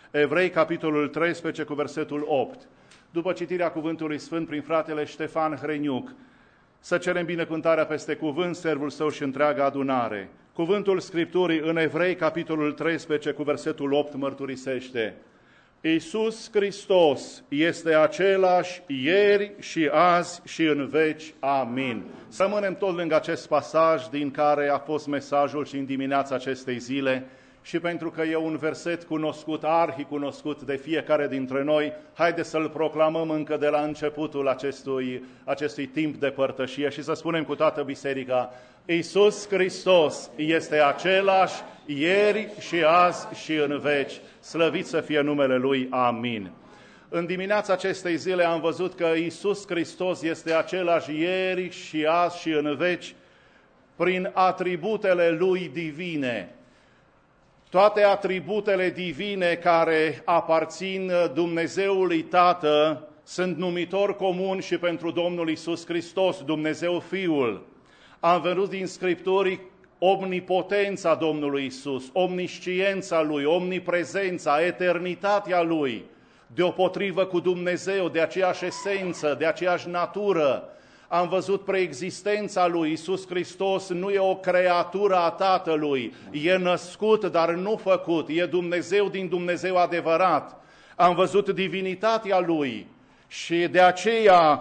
Evrei, capitolul 13, cu versetul 8. După citirea Cuvântului Sfânt prin fratele Ștefan Hreniuc, să cerem binecuvântarea peste cuvânt, servul său și întreaga adunare. Cuvântul Scripturii în Evrei, capitolul 13, cu versetul 8, mărturisește: Iisus Hristos este același ieri și azi și în veci. Amin. Să rămânem tot lângă acest pasaj din care a fost mesajul și în dimineața acestei zile, și pentru că e un verset cunoscut, arhicunoscut de fiecare dintre noi, haideți să-l proclamăm încă de la începutul acestui timp de părtășie și să spunem cu toată biserica: Iisus Hristos este același ieri și azi și în veci. Slăvit să fie numele Lui. Amin. În dimineața acestei zile am văzut că Iisus Hristos este același ieri și azi și în veci prin atributele Lui divine. Toate atributele divine care aparțin Dumnezeului Tată sunt numitori comuni și pentru Domnul Iisus Hristos, Dumnezeu Fiul. Am văzut din Scripturi omnipotența Domnului Iisus, omnisciența Lui, omniprezența, eternitatea Lui, deopotrivă cu Dumnezeu, de aceeași esență, de aceeași natură. Am văzut preexistența Lui. Iisus Hristos nu e o creatură a Tatălui, e născut, dar nu făcut, e Dumnezeu din Dumnezeu adevărat. Am văzut divinitatea Lui și de aceea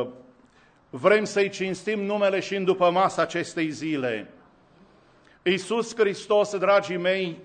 vrem să-i cinstim numele și în după masa acestei zile. Iisus Hristos, dragii mei,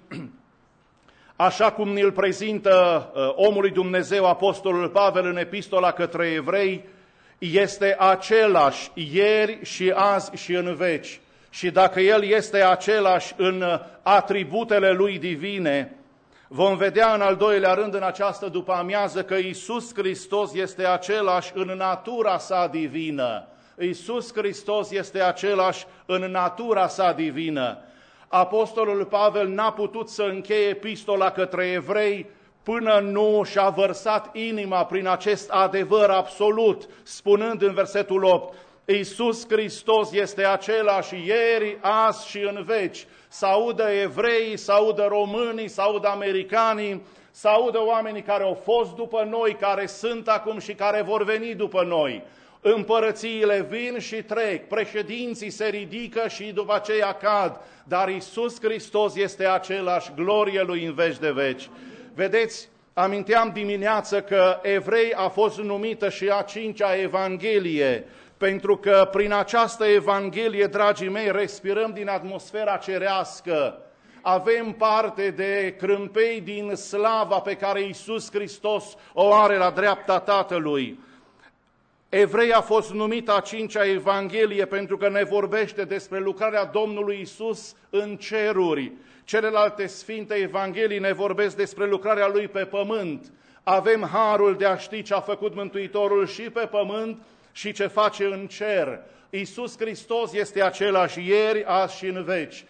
așa cum ne-l prezintă omului Dumnezeu, Apostolul Pavel în epistola către evrei, este același ieri și azi și în veci. Și dacă El este același în atributele Lui divine, vom vedea în al doilea rând în această după-amiază că Iisus Hristos este același în natura Sa divină. Iisus Hristos este același în natura Sa divină. Apostolul Pavel n-a putut să încheie epistola către evrei până nu și-a vărsat inima prin acest adevăr absolut, spunând în versetul 8, Iisus Hristos este același ieri, azi și în veci. Să audă evreii, să audă românii, să audă americanii, să audă oamenii care au fost după noi, care sunt acum și care vor veni după noi. Împărățiile vin și trec, președinții se ridică și după aceea cad, dar Iisus Hristos este același, glorie Lui în veci de veci. Vedeți, aminteam dimineață că Evrei a fost numită și a cincea Evanghelie, pentru că prin această Evanghelie, dragii mei, respirăm din atmosfera cerească. Avem parte de crâmpei din slava pe care Iisus Hristos o are la dreapta Tatălui. Evrei a fost numită a cincea Evanghelie pentru că ne vorbește despre lucrarea Domnului Iisus în ceruri. Celelalte sfinte Evanghelii ne vorbesc despre lucrarea Lui pe pământ. Avem harul de a ști ce a făcut Mântuitorul și pe pământ și ce face în cer. Iisus Hristos este același ieri, azi și în veci.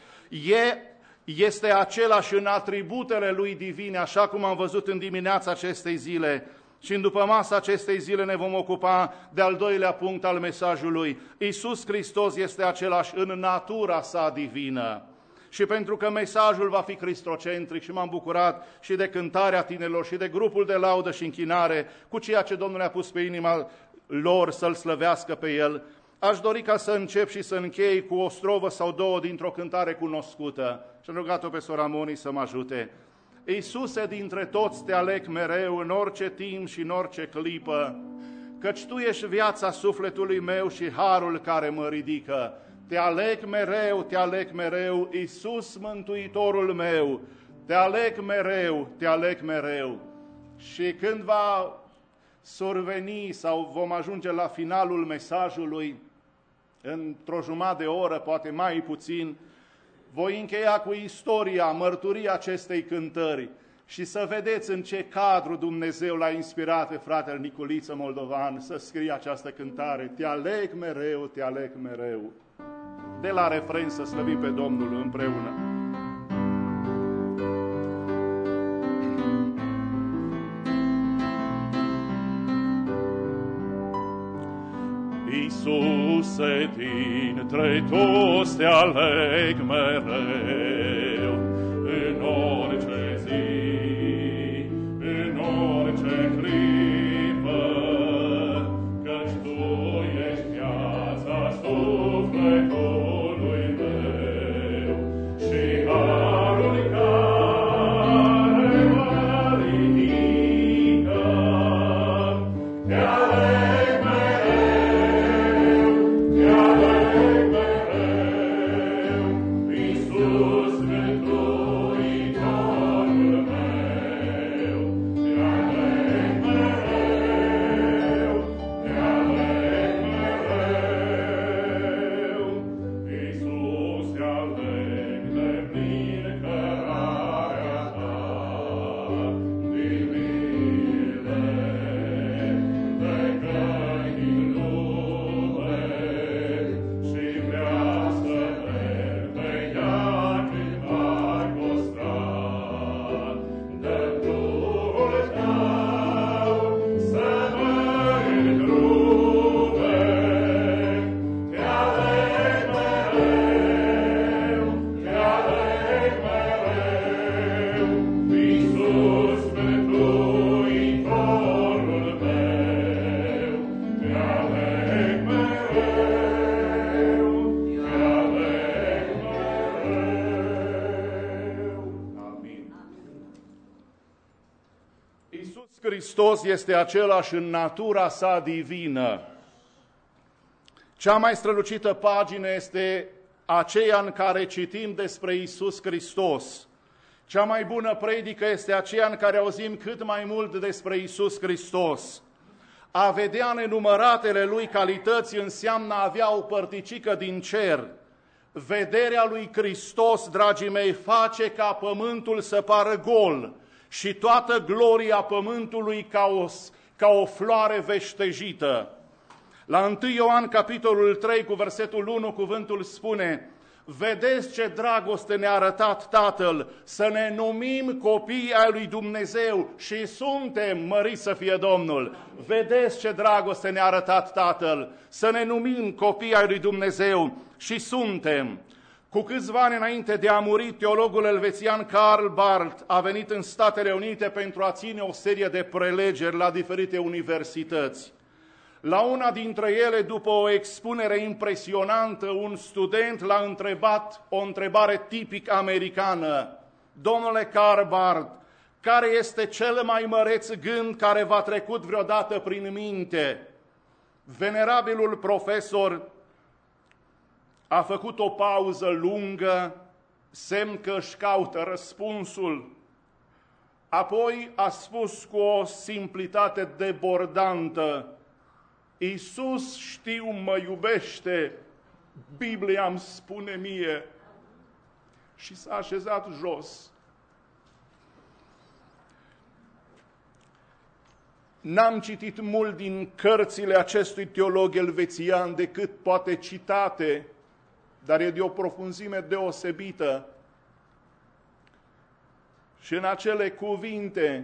Este același în atributele Lui divine, așa cum am văzut în dimineața acestei zile. Și în după masa acestei zile ne vom ocupa de al doilea punct al mesajului. Iisus Hristos este același în natura Sa divină. Și pentru că mesajul va fi cristocentric și m-am bucurat și de cântarea tinerilor și de grupul de laudă și închinare cu ceea ce Domnul a pus pe inima lor să-L slăvească pe El, aș dori ca să încep și să închei cu o strovă sau două dintr-o cântare cunoscută. Și am rugat-o pe sora Moni să mă ajute. Iisuse, dintre toți te aleg mereu, în orice timp și în orice clipă, căci Tu ești viața sufletului meu și harul care mă ridică. Te aleg mereu, Iisus Mântuitorul meu, te aleg mereu. Și când va surveni sau vom ajunge la finalul mesajului, într-o jumătate de oră, poate mai puțin, voi încheia cu istoria, mărturia acestei cântări și să vedeți în ce cadru Dumnezeu l-a inspirat pe fratele Niculiță Moldovan să scrie această cântare. Te aleg mereu. De la refren să slăvim pe Domnul împreună. Iisuse, dintre toți te aleg mereu, în orice zi Iisus Hristos este același în natura sa divină. Cea mai strălucită pagină este aceea în care citim despre Iisus Hristos. Cea mai bună predică este aceea în care auzim cât mai mult despre Iisus Hristos. A vedea nenumăratele Lui calități înseamnă a avea o părticică din cer. Vederea lui Hristos, dragii mei, face ca pământul să pară gol și toată gloria pământului ca o floare veștejită. La 1 Ioan, capitolul 3, cu versetul 1, cuvântul spune: vedeți ce dragoste ne-a arătat Tatăl, să ne numim copii ai lui Dumnezeu și suntem, măriți să fie Domnul. Vedeți ce dragoste ne-a arătat Tatăl, să ne numim copii ai lui Dumnezeu și suntem. Cu câțiva ani înainte de a muri, teologul elvețian Karl Barth a venit în Statele Unite pentru a ține o serie de prelegeri la diferite universități. La una dintre ele, după o expunere impresionantă, un student l-a întrebat o întrebare tipic americană: domnule Karl Barth, care este cel mai măreț gând care v-a trecut vreodată prin minte? Venerabilul profesor a făcut o pauză lungă, semn că își caută răspunsul. Apoi a spus cu o simplitate debordantă: Iisus, știu, mă iubește, Biblia îmi spune mie. Și s-a așezat jos. N-am citit mult din cărțile acestui teolog elvețian, decât poate citate, dar e de o profunzime deosebită. Și în acele cuvinte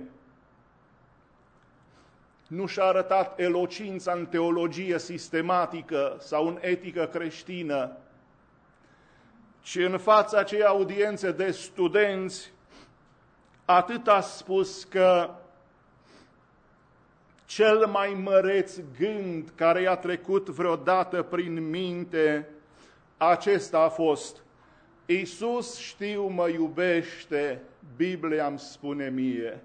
nu și-a arătat elocința în teologie sistematică sau în etică creștină, ci în fața acei audiențe de studenți atât a spus că cel mai măreț gând care i-a trecut vreodată prin minte, acesta a fost: Iisus, știu, mă iubește, Biblia îmi spune mie.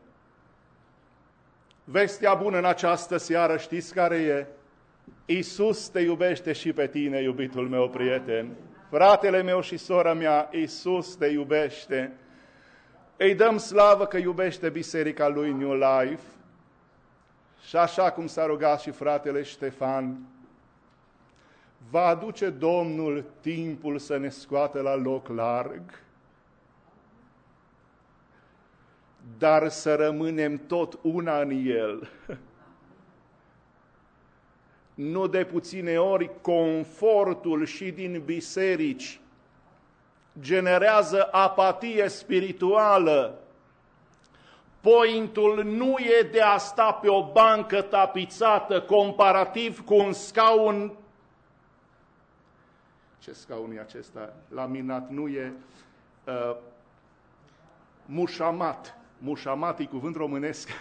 Vestea bună în această seară, știți care e? Iisus te iubește și pe tine, iubitul meu prieten. Fratele meu și sora mea, Iisus te iubește. Îi dăm slavă că iubește biserica lui New Life. Și așa cum s-a rugat și fratele Ștefan, va aduce Domnul timpul să ne scoată la loc larg, dar să rămânem tot una în El. Nu de puține ori confortul și din biserici generează apatie spirituală. Pointul nu e de a sta pe o bancă tapizată comparativ cu un scaun. Ce scaun e acesta? Laminat, nu e mușamat. Mușamat e cuvânt românesc.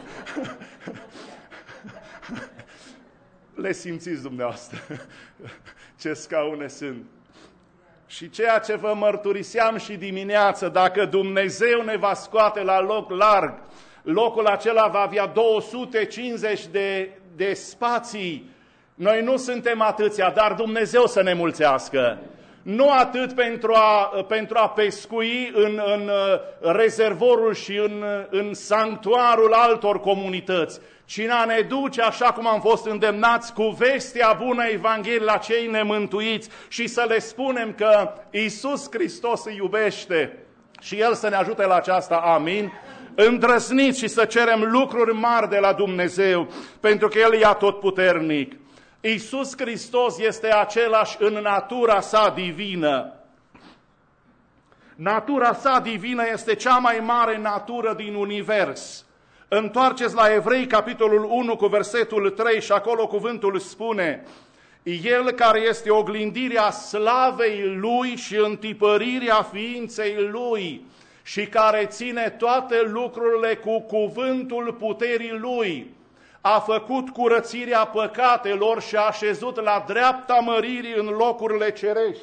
Le simțiți dumneavoastră ce scaune sunt. Și ceea ce vă mărturiseam și dimineață, dacă Dumnezeu ne va scoate la loc larg, locul acela va avea 250 de spații. Noi nu suntem atâția, dar Dumnezeu să ne mulțească. Nu atât pentru a pescui în rezervorul și în sanctuarul altor comunități, ci în a ne duce, așa cum am fost îndemnați, cu vestea bună Evanghelie la cei nemântuiți și să le spunem că Iisus Hristos îi iubește și El să ne ajute la aceasta. Amin. Îndrăzniți și să cerem lucruri mari de la Dumnezeu, pentru că El e atotputernic. Iisus Hristos este același în natura sa divină. Natura sa divină este cea mai mare natură din univers. Întoarceți la Evrei, capitolul 1, cu versetul 3 și acolo cuvântul spune: El care este oglindirea slavei Lui și întipărirea ființei Lui și care ține toate lucrurile cu cuvântul puterii Lui, a făcut curățirea păcatelor și a așezut la dreapta măririi în locurile cerești.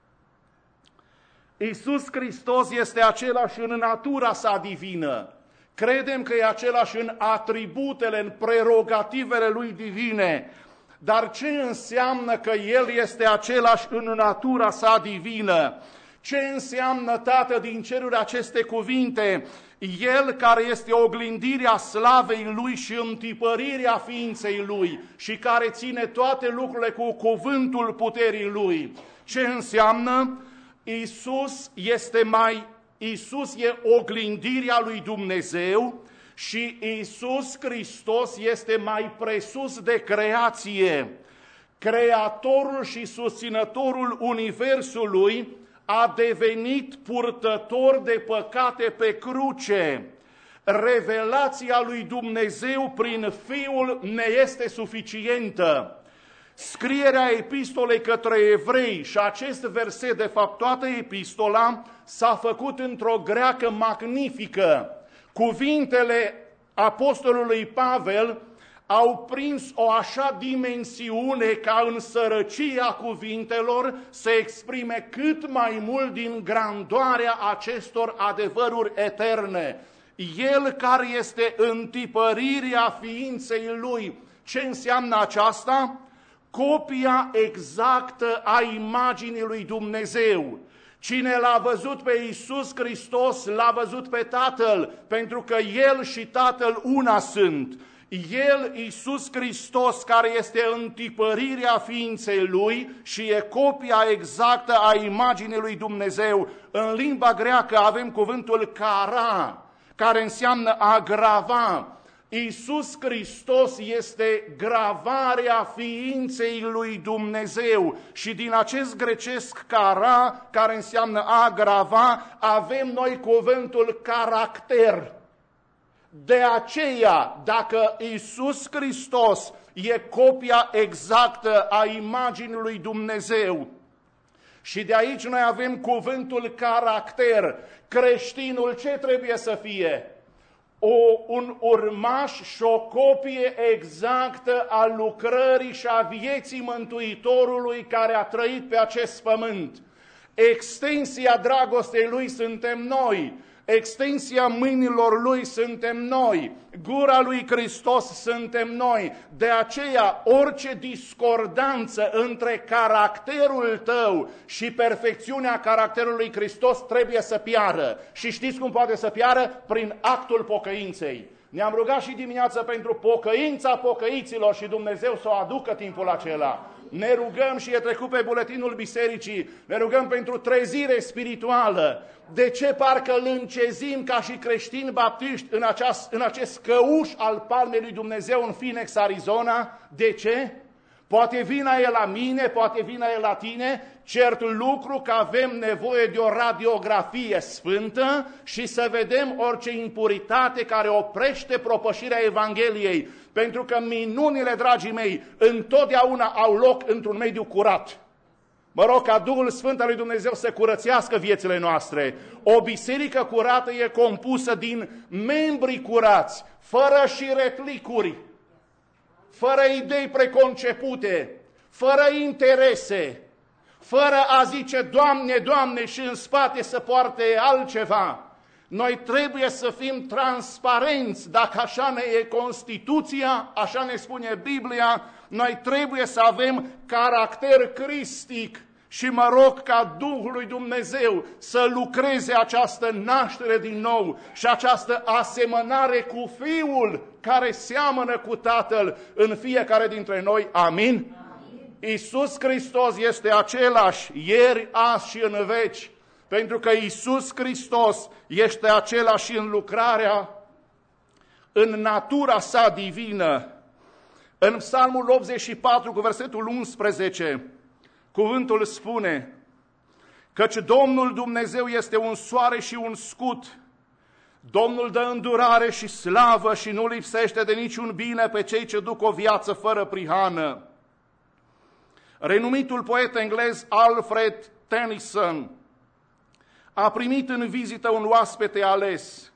Iisus Hristos este același în natura sa divină. Credem că e același în atributele, în prerogativele lui divine. Dar ce înseamnă că El este același în natura sa divină? Ce înseamnă, Tată, din ceruri aceste cuvinte? El care este oglindirea slavei Lui și întipărirea ființei Lui și care ține toate lucrurile cu cuvântul puterii Lui. Ce înseamnă? Iisus e oglindirea lui Dumnezeu și Iisus Hristos este mai presus de creație. Creatorul și susținătorul universului a devenit purtător de păcate pe cruce. Revelația lui Dumnezeu prin Fiul ne este suficientă. Scrierea epistolei către evrei și acest verset, de fapt toată epistola, s-a făcut într-o greacă magnifică. Cuvintele apostolului Pavel au prins o așa dimensiune ca în sărăcia cuvintelor să exprime cât mai mult din grandoarea acestor adevăruri eterne. El care este întipărirea ființei Lui. Ce înseamnă aceasta? Copia exactă a imaginii lui Dumnezeu. Cine l-a văzut pe Iisus Hristos, l-a văzut pe Tatăl, pentru că El și Tatăl una sunt. El, Iisus Hristos, care este întipărirea ființei Lui și e copia exactă a imaginii lui Dumnezeu. În limba greacă avem cuvântul kara, care înseamnă a grava. Iisus Hristos este gravarea ființei lui Dumnezeu și din acest grecesc kara, care înseamnă a grava, avem noi cuvântul caracter. De aceea, dacă Iisus Hristos e copia exactă a imaginii lui Dumnezeu, și de aici noi avem cuvântul caracter, creștinul ce trebuie să fie? Un urmaș și o copie exactă a lucrării și a vieții Mântuitorului care a trăit pe acest pământ. Extensia dragostei Lui suntem noi, extensia mâinilor Lui suntem noi, gura Lui Hristos suntem noi. De aceea, orice discordanță între caracterul tău și perfecțiunea caracterului Hristos trebuie să piară. Și știți cum poate să piară? Prin actul pocăinței. Ne-am rugat și dimineața pentru pocăința pocăiților și Dumnezeu să o aducă timpul acela. Ne rugăm și e trecut pe buletinul bisericii, ne rugăm pentru trezire spirituală. De ce parcă lâncezim ca și creștini baptiști în acest căuș al palmei lui Dumnezeu în Phoenix, Arizona? De ce? Poate vina e la mine, poate vina e la tine, cert lucru că avem nevoie de o radiografie sfântă și să vedem orice impuritate care oprește propășirea Evangheliei. Pentru că minunile, dragii mei, întotdeauna au loc într-un mediu curat. Mă rog ca Duhul Sfânt al lui Dumnezeu să curățească viețile noastre. O biserică curată e compusă din membri curați, fără șiretlicuri, fără idei preconcepute, fără interese, fără a zice Doamne, Doamne și în spate să poarte altceva. Noi trebuie să fim transparenți, dacă așa ne e Constituția, așa ne spune Biblia, noi trebuie să avem caracter cristic și mă rog ca Duhul lui Dumnezeu să lucreze această naștere din nou și această asemănare cu Fiul care seamănă cu Tatăl în fiecare dintre noi. Amin? Iisus Hristos este același ieri, azi și în veci. Pentru că Iisus Hristos este același în lucrarea, în natura sa divină. În Psalmul 84, cu versetul 11, cuvântul spune: căci Domnul Dumnezeu este un soare și un scut. Domnul dă îndurare și slavă și nu lipsește de niciun bine pe cei ce duc o viață fără prihană. Renumitul poet englez Alfred Tennyson a primit în vizită un oaspete ales.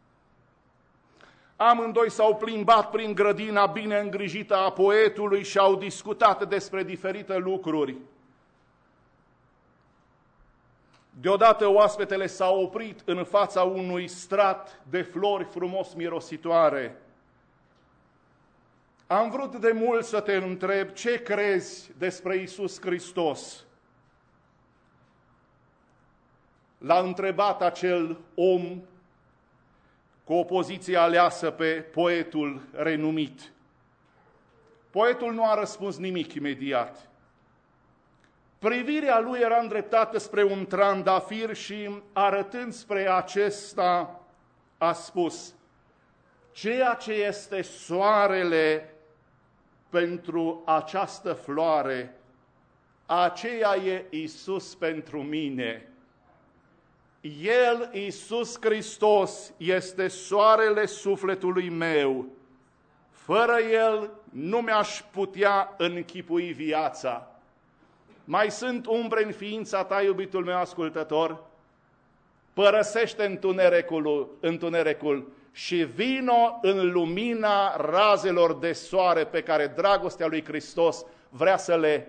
Amândoi s-au plimbat prin grădina bine îngrijită a poetului și au discutat despre diferite lucruri. Deodată oaspetele s-a oprit în fața unui strat de flori frumos mirositoare. Am vrut de mult să te întreb ce crezi despre Iisus Hristos. L-a întrebat acel om cu o poziție aleasă pe poetul renumit. Poetul nu a răspuns nimic imediat. Privirea lui era îndreptată spre un trandafir și, arătând spre acesta, a spus: ceea ce este soarele pentru această floare, aceea e Iisus pentru mine. El, Iisus Hristos, este soarele sufletului meu. Fără El nu mi-aș putea închipui viața. Mai sunt umbre în ființa ta, iubitul meu ascultător? Părăsește întunericul și vino în lumina razelor de soare pe care dragostea lui Hristos vrea să le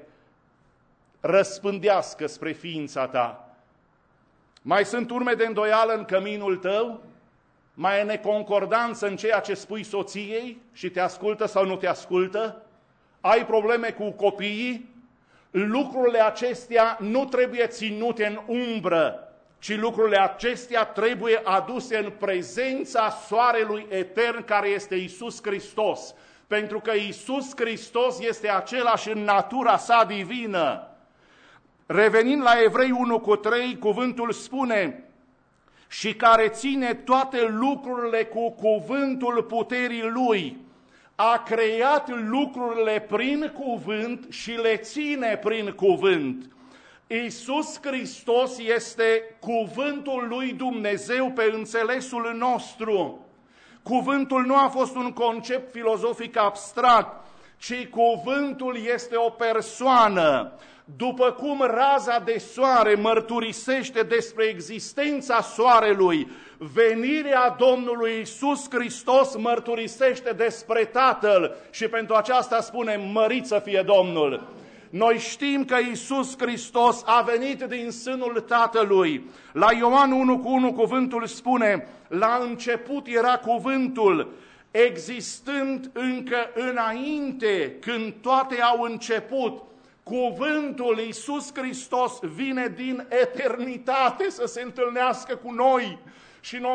răspândească spre ființa ta. Mai sunt urme de îndoială în căminul tău? Mai e neconcordanță în ceea ce spui soției și te ascultă sau nu te ascultă? Ai probleme cu copiii? Lucrurile acestea nu trebuie ținute în umbră, ci lucrurile acestea trebuie aduse în prezența soarelui etern care este Iisus Hristos. Pentru că Iisus Hristos este același în natura sa divină. Revenind la Evrei 1:3, cuvântul spune: și care ține toate lucrurile cu cuvântul puterii Lui. A creat lucrurile prin cuvânt și le ține prin cuvânt. Iisus Hristos este cuvântul lui Dumnezeu pe înțelesul nostru. Cuvântul nu a fost un concept filozofic abstract, ci cuvântul este o persoană. După cum raza de soare mărturisește despre existența soarelui, venirea Domnului Iisus Hristos mărturisește despre Tatăl și pentru aceasta spunem: mărit să fie Domnul. Noi știm că Iisus Hristos a venit din sânul Tatălui. La Ioan 1:1 cuvântul spune: la început era cuvântul, existând încă înainte, când toate au început. Cuvântul Iisus Hristos vine din eternitate să se întâlnească cu noi. Și în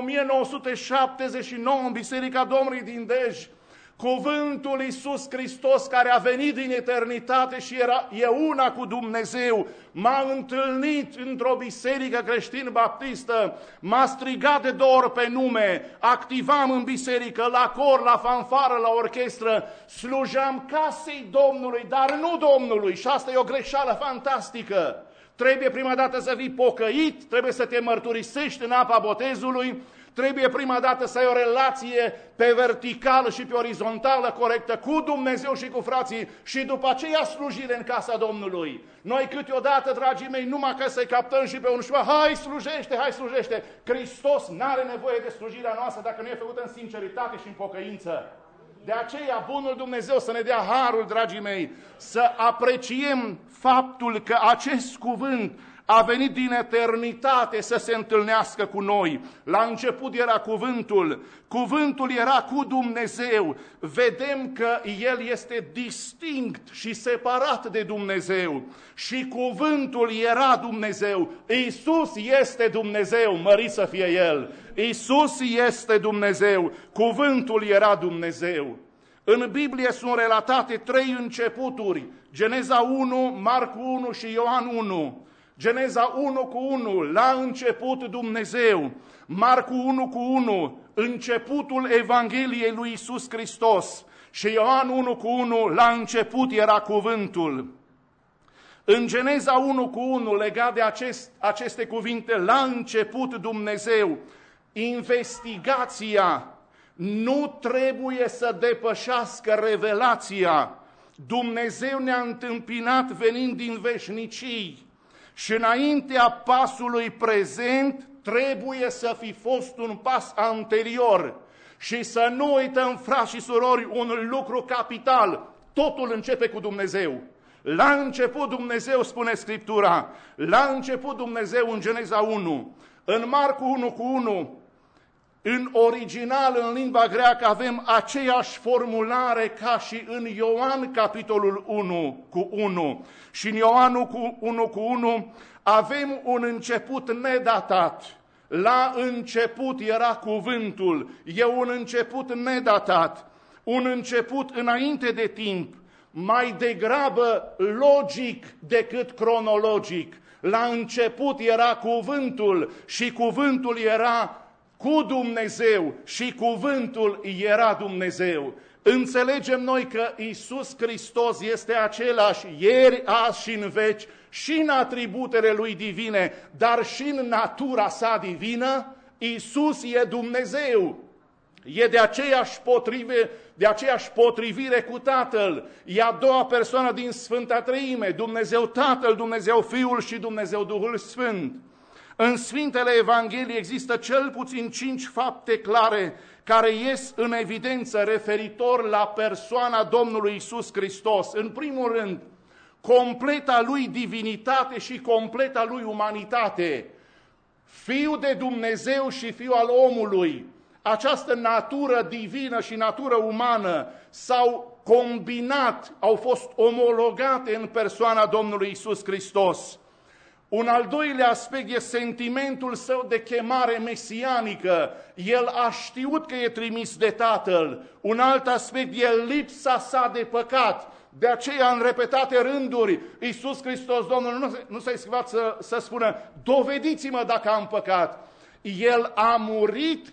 1979, în Biserica Domnului din Dej, cuvântul Iisus Hristos, care a venit din eternitate și e una cu Dumnezeu, m-a întâlnit într-o biserică creștin-baptistă, m-a strigat de 2 ori pe nume, activam în biserică, la cor, la fanfară, la orchestră, slujeam casei Domnului, dar nu Domnului, și asta e o greșeală fantastică. Trebuie prima dată să fii pocăit, trebuie să te mărturisești în apa botezului, trebuie prima dată să ai o relație pe verticală și pe orizontală corectă cu Dumnezeu și cu frații și după aceea slujire în casa Domnului. Noi câteodată, dragii mei, numai ca să-i captăm și pe unul și hai slujește, hai slujește. Hristos n-are nevoie de slujirea noastră dacă nu e făcută în sinceritate și în pocăință. De aceea, bunul Dumnezeu să ne dea harul, dragii mei, să apreciem faptul că acest cuvânt a venit din eternitate să se întâlnească cu noi. La început era cuvântul, cuvântul era cu Dumnezeu. Vedem că El este distinct și separat de Dumnezeu. Și cuvântul era Dumnezeu. Iisus este Dumnezeu, mărit să fie El. Iisus este Dumnezeu, cuvântul era Dumnezeu. În Biblie sunt relatate 3 începuturi: Geneza 1, Marcu 1 și Ioan 1. Geneza 1:1, la început Dumnezeu. Marcu 1:1, începutul Evangheliei lui Iisus Hristos. Și Ioan 1:1, la început era cuvântul. În Geneza 1:1, legat de aceste cuvinte, la început Dumnezeu, investigația nu trebuie să depășească revelația. Dumnezeu ne-a întâmpinat venind din veșnicii. Și înaintea pasului prezent trebuie să fi fost un pas anterior. Și să nu uităm, frați și surori, un lucru capital. Totul începe cu Dumnezeu. La început Dumnezeu, spune Scriptura, la început Dumnezeu în Geneza 1, în Marcu 1:1, în original, în limba greacă, avem aceeași formulare ca și în Ioan, capitolul 1:1. Și în Ioan 1:1 avem un început nedatat. La început era cuvântul, e un început nedatat, un început înainte de timp, mai degrabă logic decât cronologic. La început era cuvântul și cuvântul era cu Dumnezeu și cuvântul era Dumnezeu. Înțelegem noi că Iisus Hristos este același ieri, azi și în veci, și în atributele Lui divine, dar și în natura sa divină. Iisus e Dumnezeu. E de aceeași potrivire cu Tatăl. E a doua persoană din Sfânta Treime, Dumnezeu Tatăl, Dumnezeu Fiul și Dumnezeu Duhul Sfânt. În Sfintele Evanghelii există cel puțin 5 fapte clare care ies în evidență referitor la persoana Domnului Iisus Hristos. În primul rând, completa Lui divinitate și completa Lui umanitate. Fiul de Dumnezeu și Fiul al omului. Această natură divină și natură umană s-au combinat, au fost omologate în persoana Domnului Iisus Hristos. Un al doilea aspect e sentimentul său de chemare mesianică. El a știut că e trimis de Tatăl. Un alt aspect e lipsa sa de păcat. De aceea, în repetate rânduri, Iisus Hristos, Domnul, nu s-a schimbat să spună, dovediți-mă dacă am păcat. El a murit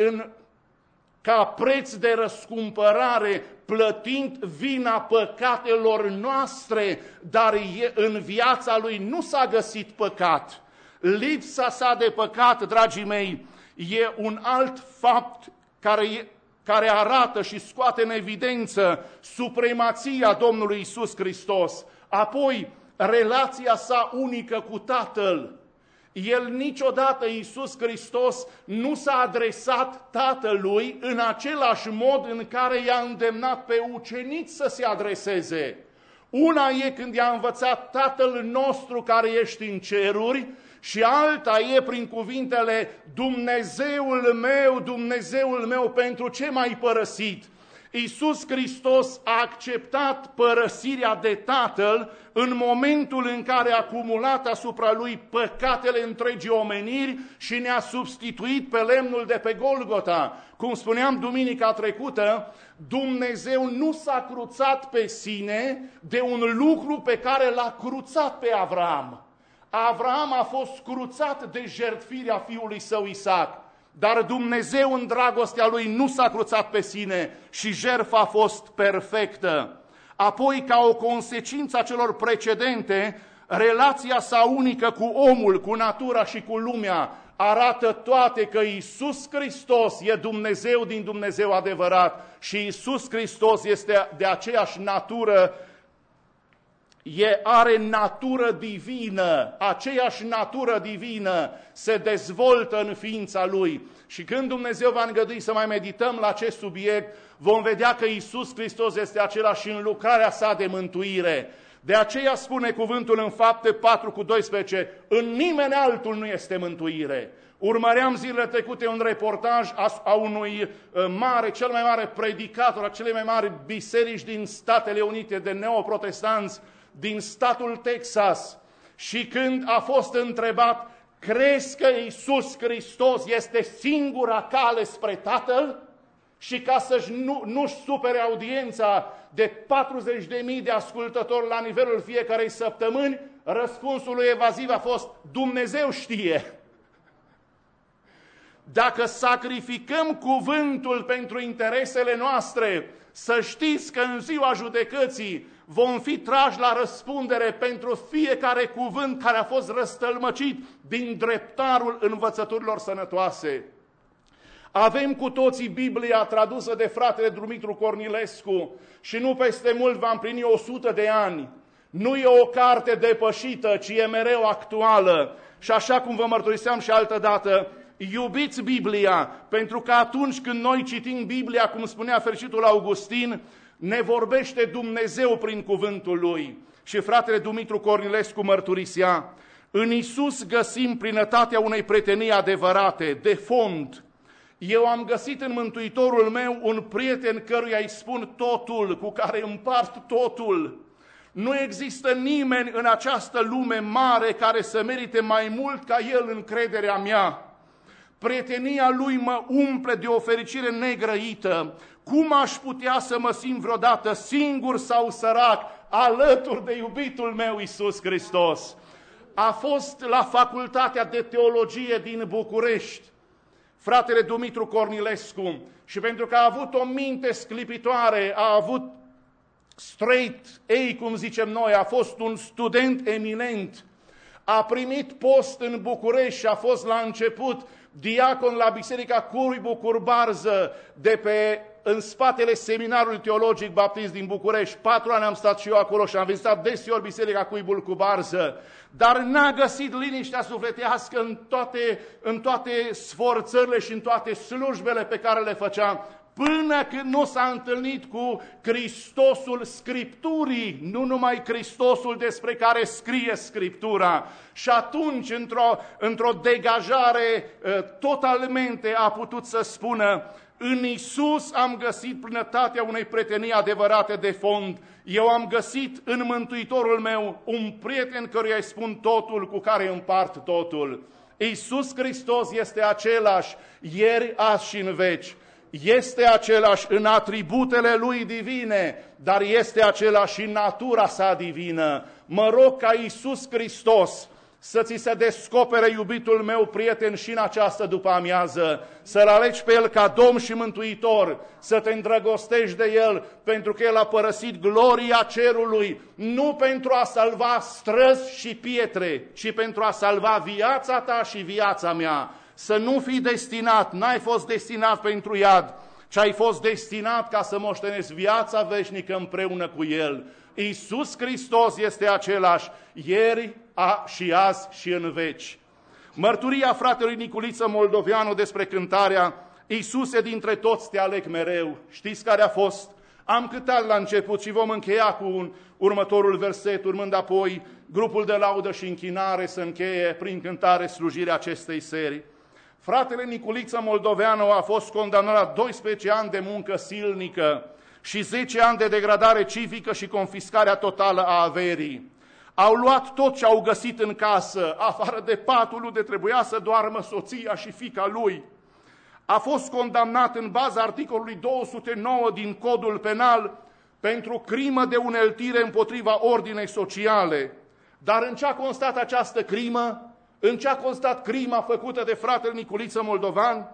ca preț de răscumpărare, plătind vina păcatelor noastre, dar în viața Lui nu s-a găsit păcat. Lipsa sa de păcat, dragii mei, e un alt fapt care arată și scoate în evidență supremația Domnului Iisus Hristos. Apoi, relația sa unică cu Tatăl. El niciodată, Iisus Hristos, nu s-a adresat Tatălui în același mod în care i-a îndemnat pe ucenici să se adreseze. Una e când i-a învățat Tatăl nostru care ești în ceruri și alta e prin cuvintele Dumnezeul meu, pentru ce m-ai părăsit? Iisus Hristos a acceptat părăsirea de Tatăl în momentul în care a acumulat asupra Lui păcatele întregii omeniri și ne-a substituit pe lemnul de pe Golgota. Cum spuneam duminica trecută, Dumnezeu nu s-a cruțat pe sine de un lucru pe care l-a cruțat pe Avram. Avram a fost cruțat de jertfirea fiului său Isaac. Dar Dumnezeu în dragostea Lui nu s-a cruțat pe sine și jertfa a fost perfectă. Apoi, ca o consecință a celor precedente, relația sa unică cu omul, cu natura și cu lumea arată toate că Iisus Hristos e Dumnezeu din Dumnezeu adevărat și Iisus Hristos este de aceeași natură, are natură divină, aceeași natură divină se dezvoltă în ființa Lui. Și când Dumnezeu va îngădui să mai medităm la acest subiect, vom vedea că Iisus Hristos este același și în lucrarea sa de mântuire. De aceea spune cuvântul în Fapte 4:12, în nimeni altul nu este mântuire. Urmăream zilele trecute un reportaj a unui cel mai mare predicator, a celei mai mari biserici din Statele Unite de neoprotestanți, din statul Texas, și când a fost întrebat, crezi că Iisus Hristos este singura cale spre Tatăl? Și ca să nu-și supere audiența de 40.000 de ascultători la nivelul fiecarei săptămâni, răspunsul lui evaziv a fost, Dumnezeu știe. Dacă sacrificăm cuvântul pentru interesele noastre, să știți că în ziua judecății vom fi trași la răspundere pentru fiecare cuvânt care a fost răstălmăcit din dreptarul învățăturilor sănătoase. Avem cu toții Biblia tradusă de fratele Dumitru Cornilescu și nu peste mult va împlini 100 de ani. Nu e o carte depășită, ci e mereu actuală. Și așa cum vă mărturiseam și altădată, iubiți Biblia, pentru că atunci când noi citim Biblia, cum spunea fericitul Augustin, ne vorbește Dumnezeu prin cuvântul Lui. Și fratele Dumitru Cornilescu mărturisea: în Iisus găsim plinătatea unei prietenii adevărate, de fond. Eu am găsit în Mântuitorul meu un prieten căruia îi spun totul, cu care împart totul. Nu există nimeni în această lume mare care să merite mai mult ca el încrederea mea. Prietenia lui mă umple de o fericire negrăită. Cum aș putea să mă simt vreodată singur sau sărac alături de iubitul meu Iisus Hristos? A fost la Facultatea de Teologie din București, fratele Dumitru Cornilescu, și pentru că a avut o minte sclipitoare, a avut straight A, cum zicem noi, a fost un student eminent, a primit post în București și a fost la început diacon la Biserica Cuibu Curbarză, în spatele Seminarului Teologic Baptist din București. 4 ani am stat și eu acolo și am vizitat deseori Biserica Cuibul Curbarză, dar n-a găsit liniștea sufletească în toate sforțările și în toate slujbele pe care le făcea, până când nu s-a întâlnit cu Hristosul Scripturii, nu numai Hristosul despre care scrie Scriptura. Și atunci, într-o degajare totalmente, a putut să spună: în Iisus am găsit plinătatea unei prietenii adevărate de fond. Eu am găsit în Mântuitorul meu un prieten căruia îi spun totul, cu care împart totul. Iisus Hristos este același ieri, azi și în veci. Este același în atributele Lui divine, dar este același și în natura sa divină. Mă rog ca Iisus Hristos să ți se descopere, iubitul meu prieten, și în această după-amiază, să-L alegi pe El ca Domn și Mântuitor, să te îndrăgostești de El, pentru că El a părăsit gloria cerului, nu pentru a salva străzi și pietre, ci pentru a salva viața ta și viața mea. Să nu fii destinat, n-ai fost destinat pentru iad, ci ai fost destinat ca să moștenezi viața veșnică împreună cu El. Iisus Hristos este același ieri, și azi și în veci. Mărturia fratelui Niculiță Moldoveanu despre cântarea Iisuse, dintre toți te aleg mereu. Știți care a fost? Am cântat la început și vom încheia cu următorul verset, urmând apoi grupul de laudă și închinare să încheie prin cântare slujirea acestei serii. Fratele Niculiță Moldoveanu a fost condamnat la 12 ani de muncă silnică și 10 ani de degradare civică și confiscarea totală a averii. Au luat tot ce au găsit în casă, afară de patul unde trebuia să doarmă soția și fiica lui. A fost condamnat în baza articolului 209 din Codul Penal pentru crimă de uneltire împotriva ordinei sociale. Dar în ce a constat această crimă? În ce a constat crima făcută de fratele Niculiță Moldovan?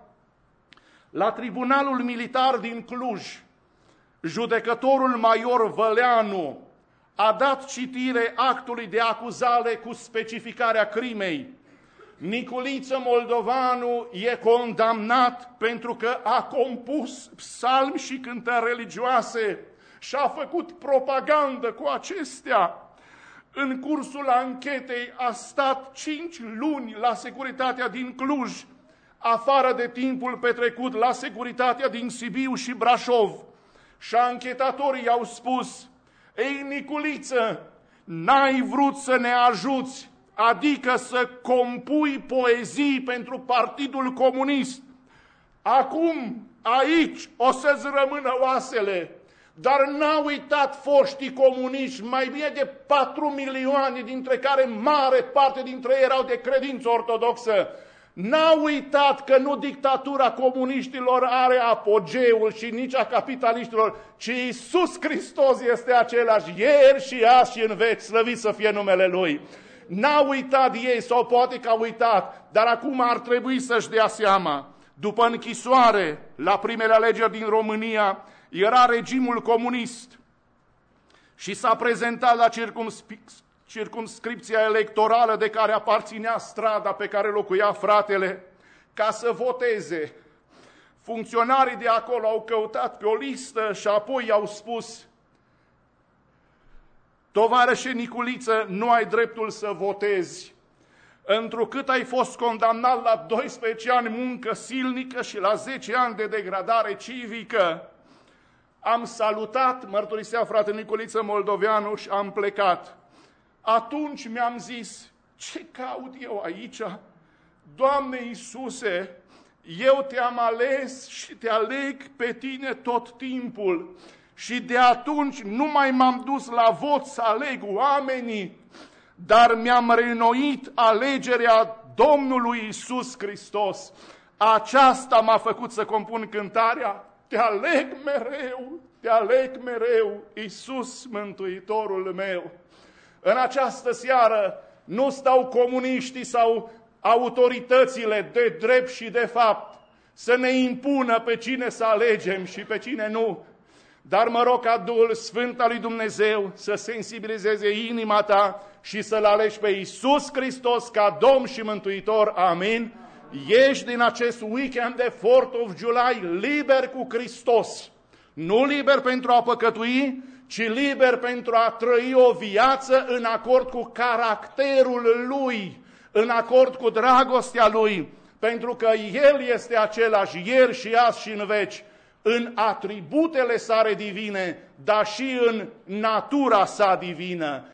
La Tribunalul Militar din Cluj, judecătorul major Văleanu a dat citire actului de acuzare cu specificarea crimei. Niculiță Moldovanu e condamnat pentru că a compus psalmi și cântări religioase și a făcut propagandă cu acestea. În cursul anchetei a stat 5 luni la securitatea din Cluj, afară de timpul petrecut la securitatea din Sibiu și Brașov. Și anchetatorii i-au spus: ei, Niculiță, n-ai vrut să ne ajuți, adică să compui poezii pentru Partidul Comunist. Acum, aici, o să-ți rămână oasele. Dar n-a uitat foștii comuniști, mai bine de 4 milioane, dintre care mare parte dintre ei erau de credință ortodoxă. N-a uitat că nu dictatura comuniștilor are apogeul și nici a capitaliștilor, ci Iisus Hristos este același ieri și azi și în veci, slăvit să fie numele Lui. N-a uitat ei, sau poate că a uitat, dar acum ar trebui să-și dea seama. După închisoare, la primele alegeri din România, era regimul comunist și s-a prezentat la circumscripția electorală de care aparținea strada pe care locuia fratele, ca să voteze. Funcționarii de acolo au căutat pe o listă și apoi i-au spus: tovarășe Niculiță, nu ai dreptul să votezi, întrucât ai fost condamnat la 12 ani muncă silnică și la 10 ani de degradare civică. Am salutat, mărturisea fratele Niculiță Moldoveanu, și am plecat. Atunci mi-am zis, ce caut eu aici? Doamne Iisuse, eu te-am ales și te aleg pe tine tot timpul. Și de atunci nu mai m-am dus la vot să aleg oamenii, dar mi-am reînnoit alegerea Domnului Iisus Hristos. Aceasta m-a făcut să compun cântarea, te aleg mereu, Iisus Mântuitorul meu. În această seară nu stau comuniștii sau autoritățile de drept și de fapt să ne impună pe cine să alegem și pe cine nu. Dar mă rog ca Duhul Sfânt al lui Dumnezeu să sensibilizeze inima ta și să-L alegi pe Iisus Hristos ca Domn și Mântuitor. Amin. Ești din acest weekend de 4th of July liber cu Hristos. Nu liber pentru a păcătui, ci liber pentru a trăi o viață în acord cu caracterul Lui, în acord cu dragostea Lui, pentru că El este același ieri și azi și în veci, în atributele sale divine, dar și în natura sa divină.